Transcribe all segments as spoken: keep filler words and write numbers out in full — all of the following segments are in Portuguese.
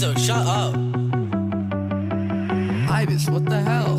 Lizzo, shut up. Ibis, what the hell?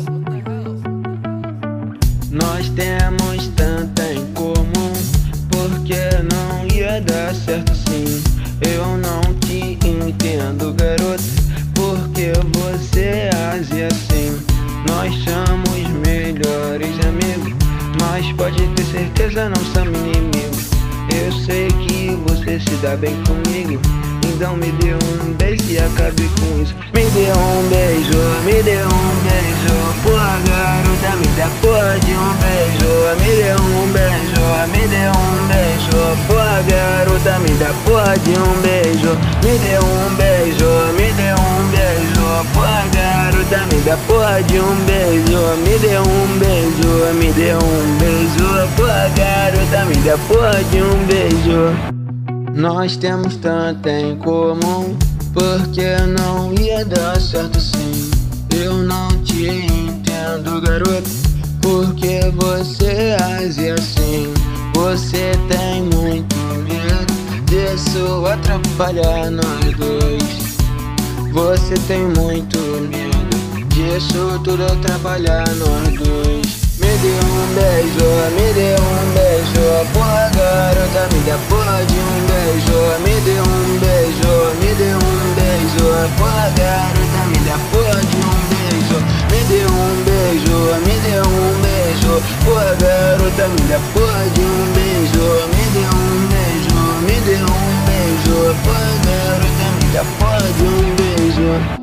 Nós temos tanta em comum, porque não ia dar certo assim. Eu não te entendo, garota, porque você age assim. Nós somos melhores amigos, mas pode ter certeza não somos inimigos. Eu sei que você se dá bem comigo, então me dê um beijo e acabe com isso. Me dê um beijo, me dê um beijo, porra garota, me dá porra de um beijo. Me dê um beijo, me dê um beijo, porra garota, me dá porra de um beijo. Me dê um beijo, me dê um beijo, porra garota, me dá porra de um beijo. Me dê um beijo, me dê um beijo, porra garota, me dá porra de um beijo. Nós temos tanto em comum, porque não ia dar certo assim. Eu não te entendo, garoto, porque você age assim. Você tem muito medo disso atrapalhar nós dois. Você tem muito medo disso tudo atrapalhar nós dois. Me dê um beijo, me dê um beijo, porra garota, me dá porra de um beijo. Me dê um beijo, me dê um beijo, porra garota, me dá porra de um beijo. Me dê um beijo, me dê um beijo, porra garota, me dá porra de um beijo. Me dê um beijo, me dê um beijo, porra garota, me dá porra de um beijo.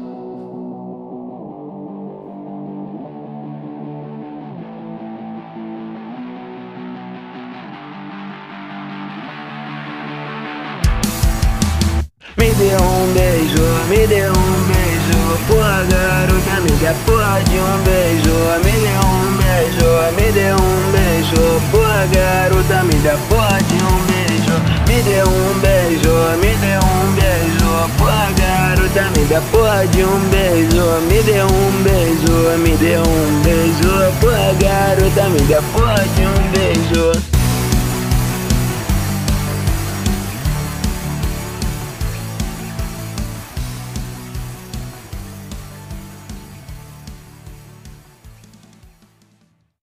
Me dê um beijo, me dê um beijo, porra garota, me dê a porra de um beijo. Me dê um beijo, me dê um beijo, porra garota, me dê a porra de um beijo. Me dê um beijo, me dê um beijo, porra garota, me dê a porra de um beijo. Me dê um beijo, me dê um beijo, porra garota, me dê a porra de um beijo.